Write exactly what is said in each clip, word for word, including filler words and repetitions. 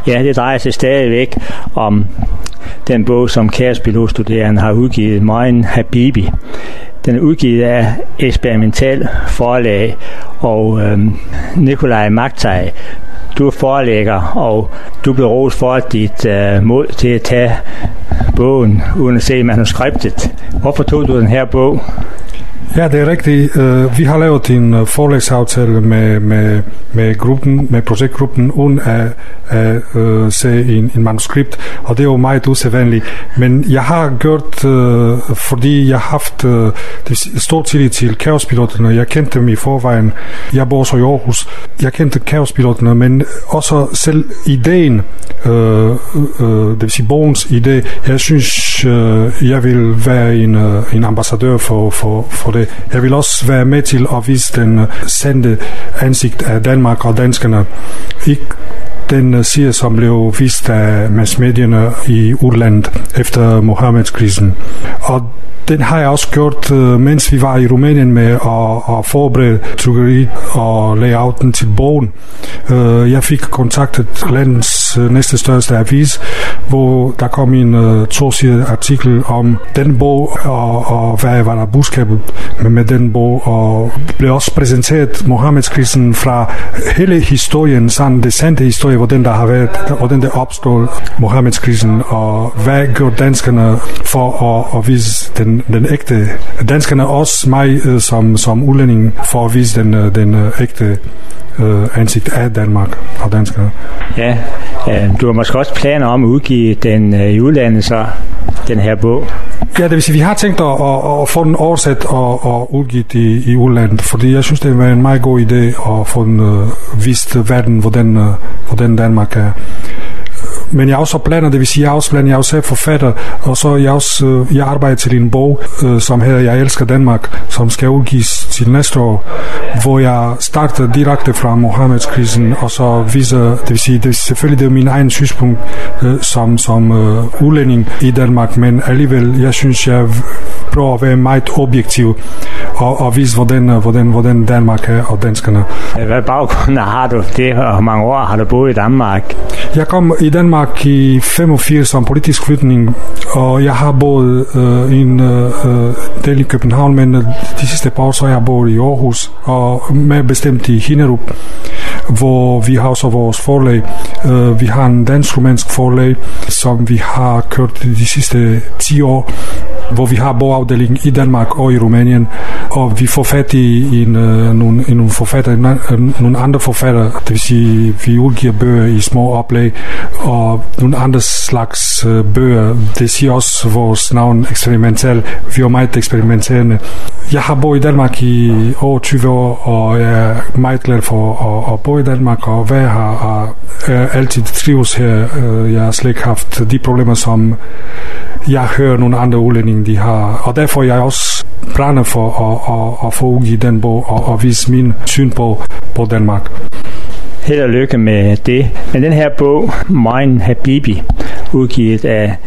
Ja, det drejer sig stadigvæk om den bog, som Kaospilotstuderende har udgivet, Moin Habibi. Den er udgivet af Eksperimental Forlag, og øhm, Nikolaj Magtaj, du er forlægger, og du blev rost for dit øh, mod til at tage bogen uden at se manuskriptet. Hvorfor tog du den her bog? Ja, det er rigtigt. Uh, vi har lavet en uh, forlægsaftale med, med, med, gruppen, med projektgruppen uden at, at uh, se en, en manuskript, og det er jo meget usædvanligt. Men jeg har gjort, uh, fordi jeg har haft uh, stor tillid til Kaospiloterne. Jeg kendte dem i forvejen. Jeg bor så i Aarhus. Jeg kendte Kaospiloterne, men også selv ideen, uh, uh, det vil sige bogens idé. Jeg synes, uh, jeg vil være en, uh, en ambassadør for, for, for det. Jeg vil også være med til at vise den sande ansigt af Danmark og danskerne. Ikke den side, som blev vist af massmedierne i udlandet efter Mohammed-krisen. Og den har jeg også gjort, mens vi var i Rumænien med at, at forberede trykkeriet og layouten til bogen. Jeg fik kontaktet landets næste største avis, hvor der kom en to-sidet artikel om den bog, og, og hvad var der budskabet med, med den bog, og blev også præsenteret Mohammed-krisen fra hele historien, sådan det sande historie, hvordan der har været, hvordan der opstod Mohammed-krisen, og hvad gør danskerne for at, at vise den, den ægte. Danskerne også mig som, som udlænding for at vise den, den ægte øh, ansigt af Danmark og danskerne. Ja, øh, du har måske også planer om at udgive den øh, i udlandet, så den her bog. Ja, det vil sige, vi har tænkt at, at, at få den oversat og, og udgivet i, i udlandet, fordi jeg synes, det er en meget god idé at få den øh, vist verden, hvordan, øh, hvordan Danmark er. Men jeg også planer, det vil sige, jeg også planer, jeg er også forfatter, og så jeg også, jeg arbejder til en bog, øh, som hedder Jeg elsker Danmark, som skal udgives til næste år, hvor jeg starter direkte fra Mohammed-krisen, og så viser, det vil sige, det er selvfølgelig det er min egen synspunkt øh, som, som øh, udlænding i Danmark, men alligevel, jeg synes, jeg prøver at være meget objektiv, og, og vise, hvordan, hvordan, hvordan Danmark er, og danskerne. Hvad baggrund har du det, og hvor mange år har du boet i Danmark? Jeg kom i Danmark i femogfirs som politisk flytning, og jeg har boet øh, i en øh, del i København, men de sidste par år så har jeg boet i Aarhus, og mere bestemt i Hinnerup, hvor vi har også vores forlag. Uh, vi har en dansk-romansk forlag, som vi har kørt de sidste ti år, hvor vi har bogafdeling i Danmark og i Rumænien, og vi får fat i, en, uh, nogle, i nogle, forfatter, uh, nogle andre forfattere, det vil sige, vi udgiver bøger i små oplag, og nogle andre slags uh, bøger. Det siger også vores navn eksperimental. Vi er meget eksperimenterende. Jeg har boet i Danmark i over tyve år, og jeg er meget glad for at, at bo i Danmark, og være her, og jeg altid trives her. Jeg har slet ikke haft de problemer, som jeg hører nogle andre udlændinge, de har. Og derfor er jeg også brænder for at, at, at få udgivet den bog, og at vise min syn på, på Danmark. Held og lykke med det. Men den her bog, Moin Habibi, udgivet af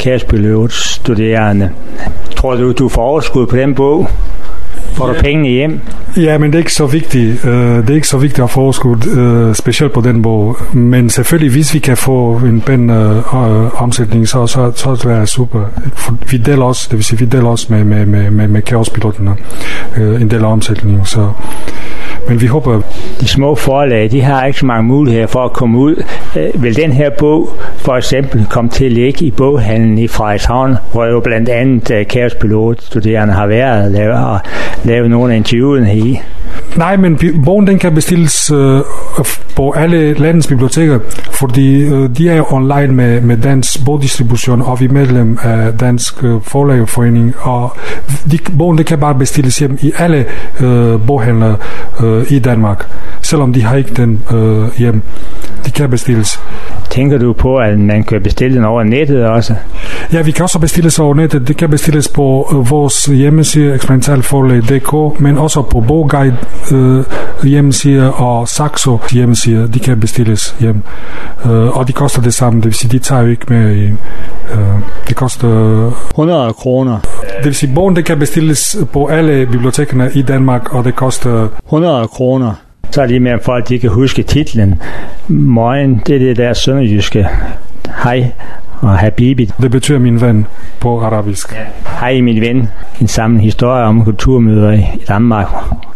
Kaospilotstuderende. Tror du, du får overskud på den bog? Får du pengene hjem? Ja, men det er ikke så vigtigt. Det er ikke så vigtigt at få overskud, specielt på den bog. Men selvfølgelig, hvis vi kan få en pæn omsætning, så, så, så det være super. Vi deler også, det vil sige, vi deler også med, med, med, med, med Kaospiloterne en del af omsætningen, så... Men vi håber... De små forlag, de har ikke så mange muligheder for at komme ud. Vil den her bog for eksempel komme til at ligge i boghandlen i Frederikshavn, hvor jo blandt andet Kaospilotstuderende har været og lavet nogle af interviewene i? Nej, men bogen den kan bestilles øh, på alle landets biblioteker, fordi øh, de er online med, med dansk bogdistribution, og vi er medlem af Dansk øh, Forlæggerforening, og de, bogen den kan bare bestilles hjem i alle øh, boghandler øh, i Danmark, selvom de har ikke den øh, hjem. De kan bestilles. Tænker du på, at man kan bestille den over nettet også? Ja, vi kan også bestille sig over nettet. Det kan bestilles på øh, vores hjemmeside eksperimentalforlag punktum d k, men også på Bogguide øh, hjemmeside og Saxo hjemmeside. De kan bestilles hjem. Øh, og de koster det samme. Det vil sige, de tager jo ikke med i... Øh, det koster... hundrede kroner. Det vil sige, bogen det kan bestilles på alle bibliotekerne i Danmark, og det koster... hundrede kroner. Så er det lige med, at folk de kan huske titlen. Moin, det er det der sønderjyske. Hej og habibi. Det betyder min ven på arabisk. Ja. Hej min ven. En sammen historie om kulturmøder i Danmark.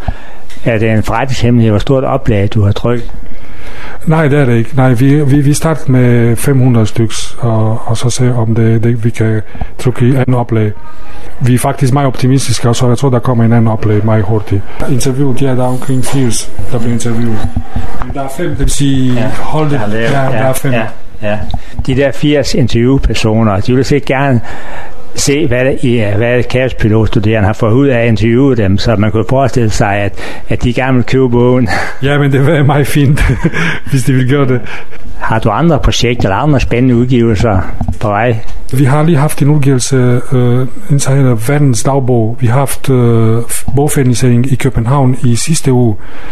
Er det en forretningshemmelighed, hvor stort oplag du har trykt? Nej, det er det ikke. Nej, vi, vi, vi starter med fem hundrede styks, og, og så se om det, det vi kan trykke i anden oplag. Vi er faktisk meget optimistiske, og så jeg tror, der kommer en anden oplag meget hurtigt. Interviewet, ja, der er omkring firs, der bliver interviewet. Men der er fem, det vil sige, ja, hold det, ja, ja, der er fem. Ja, ja. De der firs interviewpersoner, de vil sikkert gerne se, hvad det, hvad kaospilotstuderende har fået ud af at interviewe dem, så man kunne forestille sig, at, at de gerne vil købe bogen. Ja, men det var meget fint, hvis de ville gøre det. Har du andre projekter eller andre spændende udgivelser på vej? Vi har lige haft en udgivelse, øh, en så hedder Verdens Dagbog. Vi har haft øh, bogfernisering i København i sidste uge,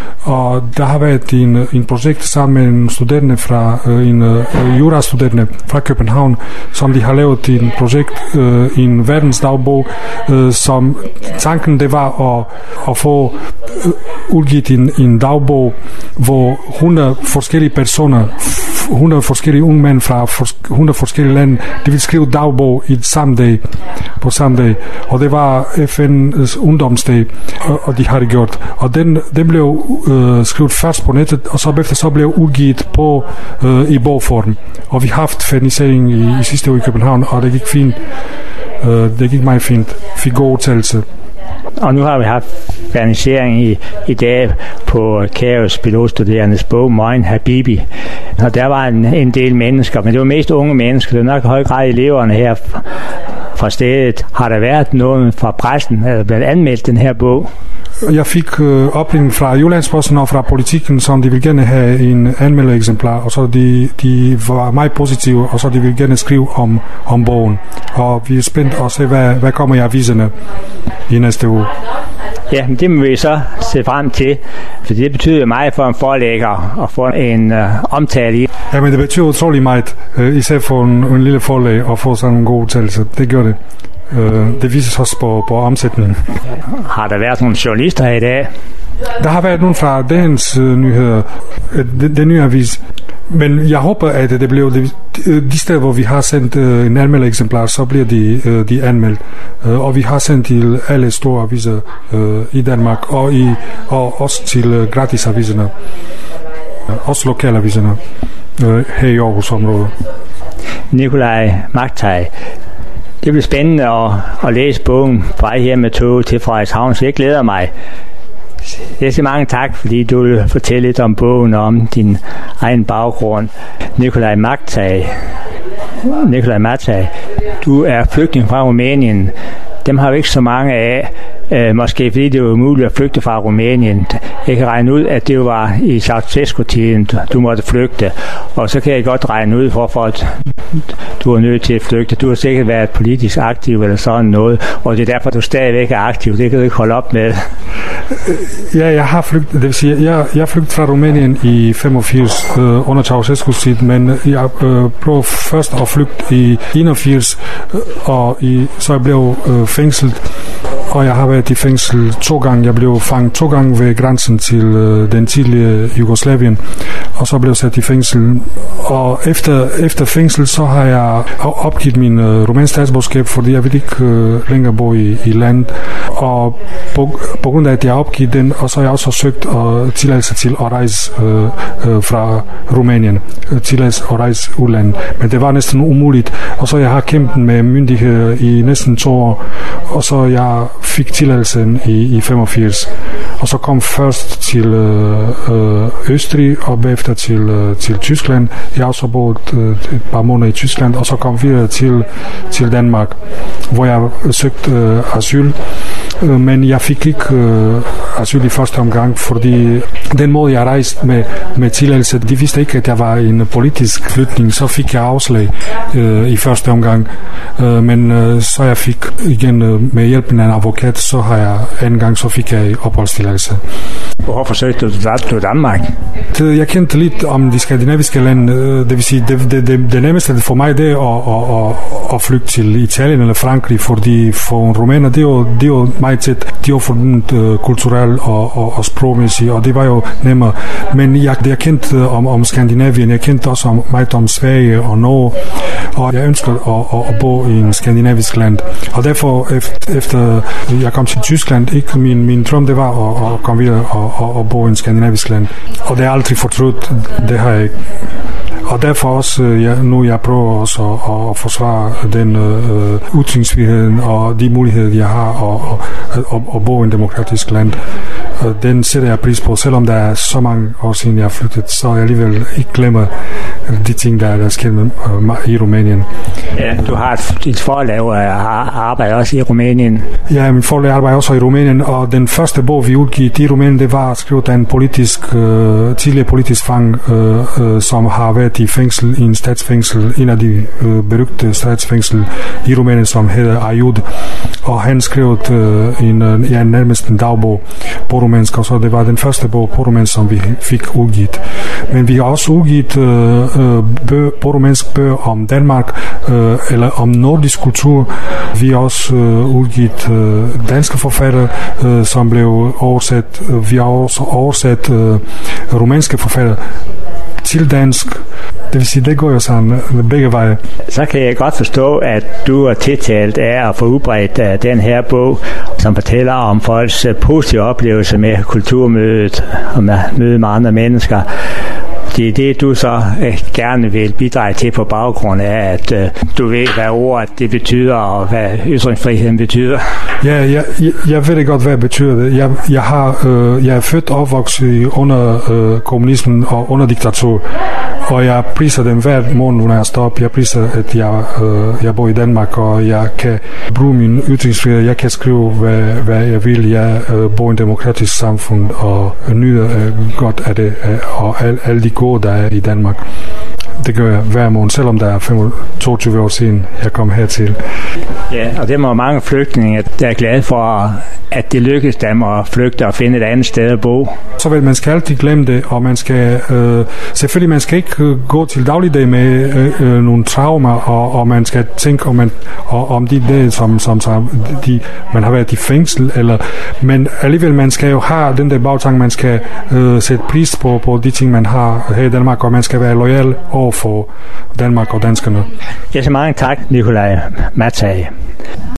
og der har været en, en projekt sammen med en studerende fra, øh, en øh, jurastuderende fra København, som de har lavet en projekt, øh, en Verdens Dagbog, øh, som tanken det var at, at få øh, udgivet en, en dagbog, hvor hundrede forskellige personer, hundrede forskellige unge mænd fra hundrede forskellige lande, de vil skrive dagbog i samme dag, på samme dag, og det var F N's ungdomsdag, og, og de har det gjort, og den, den blev øh, skrevet først på nettet, og så efter så blev udgivet på øh, i bogform, og vi har haft fernisering i, i sidste uge i København, og det gik fint, øh, det gik meget fint, fik god udtalelse. Og nu har vi haft fernisering i, i dag på Kaos pilotstuderendes bog Moin Habibi. Og der var en, en del mennesker, men det var mest unge mennesker. Det var nok i høj grad eleverne her fra stedet. Har der været noget fra pressen, eller blevet anmeldt den her bog? Jeg fik øh, opringning fra Jyllandsposten og fra Politikken, som de ville gerne have en anmeldereksemplar, og så de, de var meget positive, og så de ville gerne skrive om, om bogen. Og vi er spændt at se, hvad, hvad kommer i aviserne i næste uge. Ja, men det må vi så se frem til, for det betyder meget for en forlægger at få en øh, omtale i. Ja, men det betyder utrolig meget, øh, især for en, en lille forlæg at få sådan en god udtalelse. Det gør det. Øh, det vises også på, på omsætningen. Har der været nogle journalister her i dag? Der har været nogen fra dagens øh, nyheder, øh, den, den nye avis. Men jeg håber, at det blev de, de steder, hvor vi har sendt øh, en anmeldereksemplar, så bliver de, øh, de anmeldt. Øh, og vi har sendt til alle store aviser øh, i Danmark, og, i, og også til øh, gratisaviserne, øh, også lokalaviserne øh, her i Aarhusområdet. Nikolaj Magtej, det bliver spændende at, at læse bogen fra her med tog til Frederikshavn, så jeg glæder mig. Jeg siger mange tak, fordi du vil fortælle lidt om bogen og om din egen baggrund. Nikolaj Magtej, Nikolaj Magtej, du er flygtning fra Rumænien. Dem har vi ikke så mange af. Øh, måske fordi det var umuligt at flygte fra Rumænien. Jeg kan regne ud, at det var i Ceausescu-tiden, du måtte flygte. Og så kan jeg godt regne ud, hvorfor at du er nødt til at flygte. Du har sikkert været politisk aktiv eller sådan noget, og det er derfor, du stadigvæk er aktiv. Det kan du ikke holde op med. Ja, jeg har flygtet. Det vil sige, jeg, jeg flygtede fra Rumænien i femogfirs øh, under Ceausescu-tiden, men jeg øh, prøvede først at flygte i enogfirs, øh, og i, så jeg blev øh, fængslet. Og jeg har været i fængsel to gange. Jeg blev fanget to gange ved grænsen til øh, den tidlige Jugoslavien, og så blev jeg sat i fængsel. Og efter, efter fængsel, så har jeg opgivet min øh, rumænske statsborgerskab, fordi jeg vil ikke øh, længere bo i, i landet. Og på, på grund af, at jeg har opgivet den, og så har jeg også søgt øh, tilladelse til at rejse øh, øh, fra Rumænien, øh, tilladelse at rejse udlandet. Men det var næsten umuligt, og så jeg har kæmpet med myndigheder i næsten to år, og så jeg fik tilladelsen i, i femogfirs, og så kom først til øh, Østrig og bagefter til, øh, til Tyskland. Jeg har også boet øh, et par måneder i Tyskland, og så kom videre til, til Danmark, hvor jeg søgte øh, asyl. Øh, men jeg fik ikke øh, asyl i første omgang, fordi den måde jeg rejste med, med tilladelse, de vidste ikke, at jeg var en politisk flytning, så fik jeg afslag øh, i første omgang. Øh, men øh, så jeg fik igen øh, med hjælpen af en advokat, så har jeg anden gang, så fik jeg opholdstilladelse. Hvorfor forsøgte du til Danmark? Jeg kendte lidt om de skandinaviske lande, det vil sige, det, det, det, det nemmeste for mig, det er at, at, at, at flygte til Italien eller Frankrig, fordi for rumæner, det er jo, det er jo meget meget tæt. De var forbundet øh, kulturelt og, og, og sprogmæssigt, og det var jo nemmere. Men jeg, jeg kendte om, om Skandinavien, jeg kendte også om, meget om Sverige og Norge, og jeg ønskede at, at, at bo i en skandinavisk land. Og derfor, efter, efter jeg kom til Tyskland, ikke min, min drøm, det var at, at komme videre og, og, og bo i en skandinavisk land. Og det er aldrig fortrudt, det har jeg ikke. Og derfor også, ja, nu jeg prøver også at, at forsvare den øh, ytringsfriheden og de muligheder, jeg har at, at, at bo i en demokratisk land. Den sætter jeg pris på, selvom der er så mange år siden jeg er flyttet, så jeg alligevel ikke glemmer de ting, der er sket i Rumænien. Ja, du har et, et forlag og arbejder også i Rumænien. Ja, min forlag arbejder også i Rumænien, og den første bog, vi udgivet i Rumænien, det var skrevet af en politisk, øh, tidligere politisk fang, øh, øh, som har været i fængsel, i en statsfængsel, en af de øh, berygte statsfængsel i Rumænien, som hedder Aiud, og han skrev øh, en, ja, nærmest en dagbog på rumænsk, og så det var den første bog på rumænsk, som vi fik udgivet. Men vi har også udgivet øh, bøger, på rumænsk bøger om Danmark, øh, eller om nordisk kultur. Vi har også øh, udgivet øh, danske forfattere, øh, som blev oversat. Vi har også oversat øh, rumænske forfattere til dansk. Det vil sige, det går jo sådan begge veje. Så kan jeg godt forstå, at du er tiltalt af at få udbredt uh, den her bog, som fortæller om folks uh, positive oplevelser med kulturmødet og med møde med andre mennesker. Det er det, du så uh, gerne vil bidrage til på baggrund af, at uh, du ved, hvad ordet det betyder, og hvad ytringsfriheden betyder. Ja, jeg, jeg, jeg ved godt, hvad det betyder. Jeg, jeg, har, øh, jeg er født og opvokset under øh, kommunismen og under diktatur, og jeg priser dem hver morgen, når jeg står op. Jeg priser, at jeg, øh, jeg bor i Danmark, og jeg kan bruge min ytringsfrihed. Jeg kan skrive, hvad, hvad jeg vil. Jeg øh, bor i en demokratisk samfund og nyder øh, godt af det, øh, og al, alle de gode, der er i Danmark. Det gør jeg hver morgen, selvom der er toogtyve år siden, jeg kom hertil. Ja, og det må mange flygtninge, der er glade for, at det lykkes dem at flygte og finde et andet sted at bo. Så vel, man skal altid glemme det, og man skal øh, selvfølgelig man skal ikke øh, gå til dagligdag med øh, øh, nogle traumer, og, og man skal tænke om man og, om de dage, som som, som de, man har været i fængsel, eller men alligevel man skal jo have den der bagtanke, man skal øh, sætte pris på på de ting man har her i Danmark, og man skal være loyal over for Danmark og danskerne. Ja, så mange tak, Nikolaj Mathage.